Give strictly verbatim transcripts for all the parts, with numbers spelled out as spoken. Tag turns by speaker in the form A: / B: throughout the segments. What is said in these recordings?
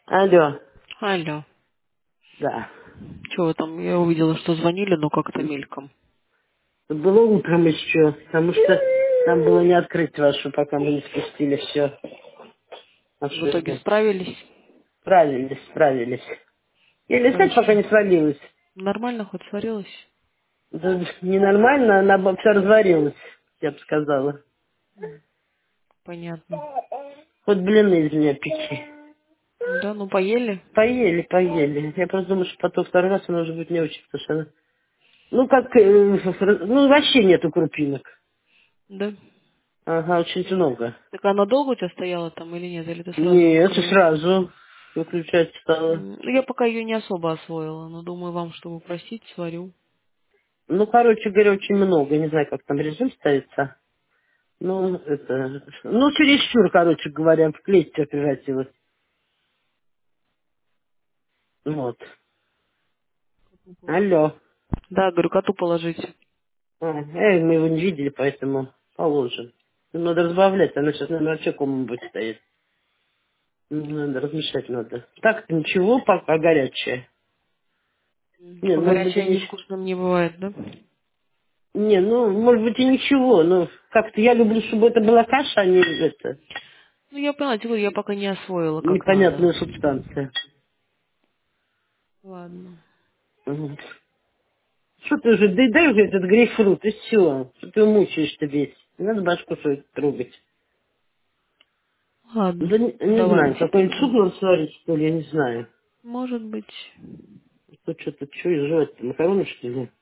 A: Алло,
B: Алло.
A: да.
B: Чего там? Я увидела, что звонили, но как-то мельком.
A: Было утром еще, потому что там было не открыть вашу, пока мы не спустили все
B: В итоге
A: ошибки.
B: справились?
A: Справились, справились. Я листать пока
B: Хорошо.
A: не свалилась.
B: Нормально хоть сварилась?
A: Да ненормально, она бы все разварилась, я бы сказала.
B: Понятно.
A: Вот блины из меня печи.
B: Да, ну поели?
A: Поели, поели. Я просто думаю, что потом второй раз она уже будет не очень, потому что она... Ну, как... э, ну, вообще нету крупинок.
B: Да.
A: Ага, очень много.
B: Так она долго у тебя стояла там или нет? Или ты сразу
A: Нет, и
B: выкрыла?
A: сразу выключать стало.
B: М, Ну, я пока ее не особо освоила, но думаю, вам, чтобы простить, сварю.
A: Ну, короче говоря, очень много. Не знаю, как там режим ставится. Ну, это... Ну, чересчур, короче говоря, в клеть все превратилось. Вот. Алло.
B: Да, говорю, коту положить.
A: А, э, мы его не видели, поэтому положим. Ну, надо разбавлять, она сейчас, наверное, вообще комом будет стоять. Ну, надо размешать надо. Так ничего, пока горячее.
B: М,
A: Не,
B: Типа
A: ну, может быть, и
B: горячее
A: не...
B: невкусным не бывает, да?
A: Не, ну, может быть, и ничего, но как-то я люблю, чтобы это была каша, а не это,
B: Ну, я поняла, типа, я пока не освоила, как надо.
A: непонятная субстанция.
B: Ладно.
A: Вот. Что ты уже, дай, дай уже этот грейпфрут, и все. Что ты его мучаешь-то весь? Не надо башку свою трогать.
B: Ладно.
A: Да не, не знаю,
B: Давайте
A: какой-нибудь суп
B: тогда.
A: надо сварить, что ли, я не знаю.
B: Может быть.
A: Тут что-то, что изживать-то, макароны, что ли?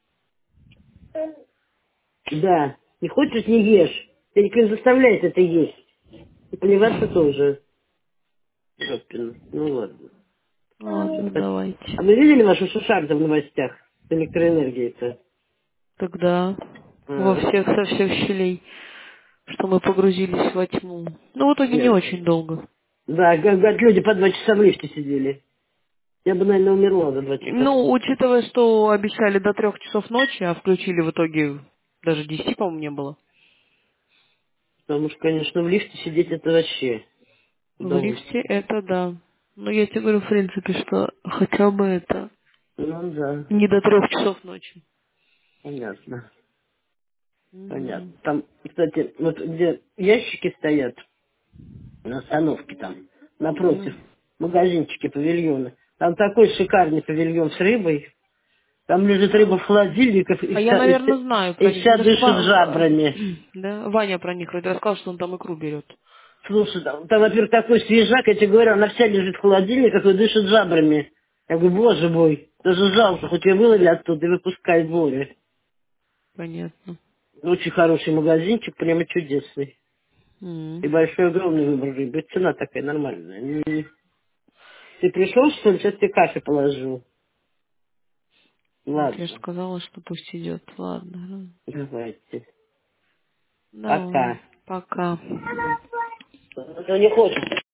A: Да. Не хочешь, не ешь. Тебя никто не заставляет это есть. И плеваться тоже. Жопина. Ну ладно.
B: Ладно,
A: А
B: давайте.
A: вы видели вашу Шушарда в новостях? С электроэнергией-то?
B: Тогда во
A: А,
B: всех со всех щелей, что мы погрузились во тьму. Ну, в итоге не
A: нет.
B: очень долго.
A: Да, как, как люди по два часа в лифте сидели. Я бы, наверное, умерла за два часа.
B: Ну, учитывая, что обещали до трех часов ночи, а включили в итоге даже десяти, по-моему, не было.
A: Потому что, конечно, в лифте сидеть это вообще
B: В лифте
A: удовольствие.
B: это да. Но я тебе говорю, в принципе, что хотя бы это
A: Ну да,
B: не до трех часов ночи.
A: понятно.
B: Мгм.
A: Понятно. Там, кстати, вот где ящики стоят, на остановке там, напротив,
B: Мгм.
A: магазинчики, павильоны. Там такой шикарный павильон с рыбой. Там лежит рыба в холодильниках и
B: А я,
A: вся, и вся,
B: наверное, знаю
A: и
B: про них. Мне
A: вся
B: даже
A: дышит
B: Ва- Ва-
A: жабрами.
B: да, Ваня про них вроде рассказал, что он там икру берет.
A: Слушай, там, там, во-первых, такой свежак, я тебе говорю, она вся лежит в холодильниках и дышит жабрами. Я говорю, боже мой, даже жалко, хоть ее выловили оттуда и выпускай в море.
B: Понятно.
A: Очень хороший магазинчик, прямо чудесный. И
B: М.
A: большой, огромный выбор рыбы. Цена такая нормальная. Не- Ты пришел, что ли? Сейчас тебе кафе положу.
B: Вот я же
A: Ладно,
B: сказала, что пусть идет. Ладно.
A: давайте.
B: Давай.
A: Пока.
B: Пока.
A: А то не хочет.